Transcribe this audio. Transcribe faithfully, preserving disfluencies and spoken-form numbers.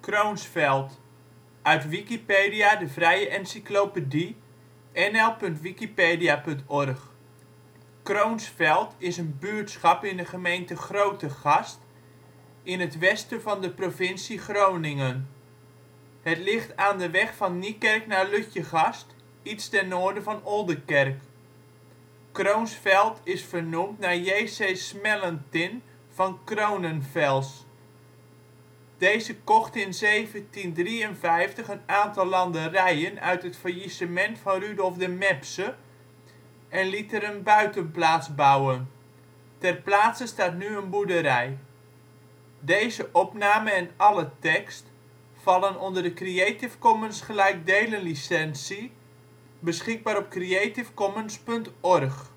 Kroonsfeld, uit Wikipedia, de vrije encyclopedie. N L punt wikipedia punt org. Kroonsfeld is een buurtschap in de gemeente Grootegast in het westen van de provincie Groningen. Het ligt aan de weg van Niekerk naar Lutjegast, iets ten noorden van Oldekerk. Kroonsfeld is vernoemd naar J C Smellentin van Cronenfels. Deze kocht in zeventien drieënvijftig een aantal landerijen uit het faillissement van Rudolf de Mepsche en liet er een buitenplaats bouwen. Ter plaatse staat nu een boerderij. Deze opname en alle tekst vallen onder de Creative Commons gelijkdelen licentie, beschikbaar op creativecommons punt org